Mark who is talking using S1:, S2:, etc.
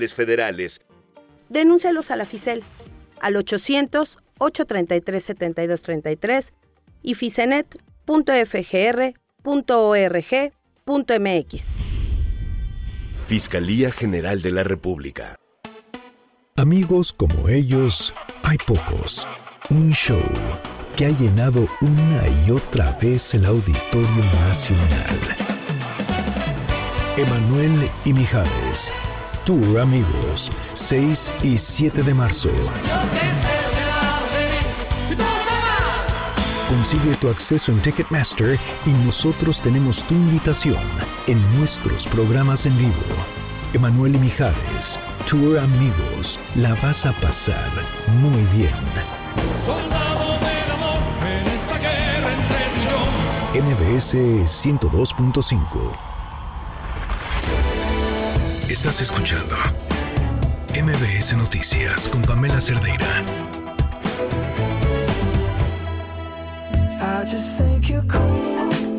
S1: federales.
S2: Denúncialos a la FICEL al 800-833-7233 y ficenet.fgr.org.mx.
S1: Fiscalía General de la República.
S3: Amigos como ellos, hay pocos. Un show que ha llenado una y otra vez el Auditorio Nacional. Emanuel y Mijares, Tour Amigos, 6 y 7 de marzo. Consigue tu acceso en Ticketmaster y nosotros tenemos tu invitación en nuestros programas en vivo. Emanuel y Mijares, Tour Amigos, la vas a pasar muy bien.
S4: Soldado del amor en esta guerra entre tú y yo.
S3: MBS 102.5. Estás escuchando MBS Noticias con Pamela Cerdeira.
S5: I just think you're cool.